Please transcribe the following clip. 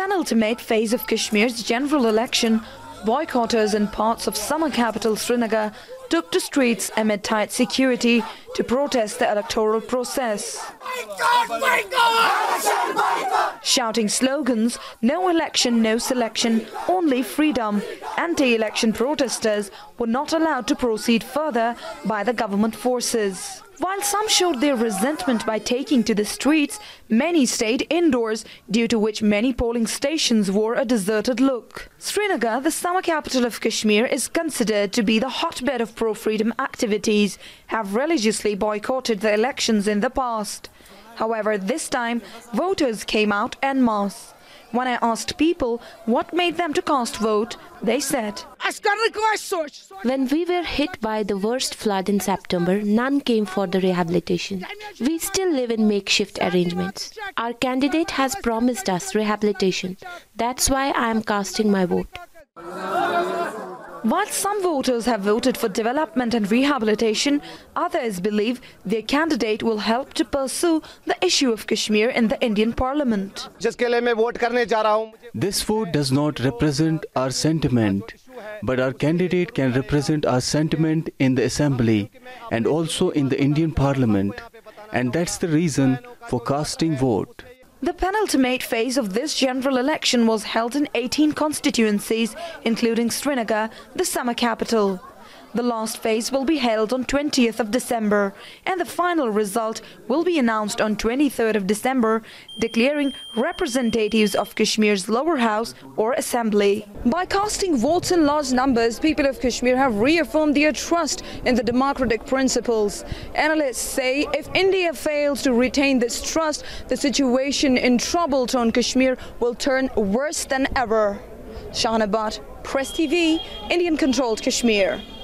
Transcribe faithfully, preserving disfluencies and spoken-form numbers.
penultimate phase of Kashmir's general election, boycotters in parts of summer capital Srinagar took to streets amid tight security to protest the electoral process. Shouting slogans, "No election, no selection, only freedom," anti-election protesters were not allowed to proceed further by the government forces. While some showed their resentment by taking to the streets, many stayed indoors, due to which many polling stations wore a deserted look. Srinagar, the summer capital of Kashmir, is considered to be the hotbed of pro-freedom activities, have religiously boycotted the elections in the past. However, this time, voters came out en masse. When I asked people what made them to cast vote, they said, "When we were hit by the worst flood in September, none came for the rehabilitation. We still live in makeshift arrangements. Our candidate has promised us rehabilitation. That's why I am casting my vote." While some voters have voted for development and rehabilitation, others believe their candidate will help to pursue the issue of Kashmir in the Indian Parliament. This vote does not represent our sentiment, but our candidate can represent our sentiment in the Assembly and also in the Indian Parliament, and that's the reason for casting vote. The penultimate phase of this general election was held in eighteen constituencies, including Srinagar, the summer capital. The last phase will be held on twentieth of December, and the final result will be announced on twenty-third of December, declaring representatives of Kashmir's lower house or assembly. By casting votes in large numbers, people of Kashmir have reaffirmed their trust in the democratic principles. Analysts say if India fails to retain this trust, the situation in troubled zone Kashmir will turn worse than ever. Shahana Bhatt, Press T V, Indian-controlled Kashmir.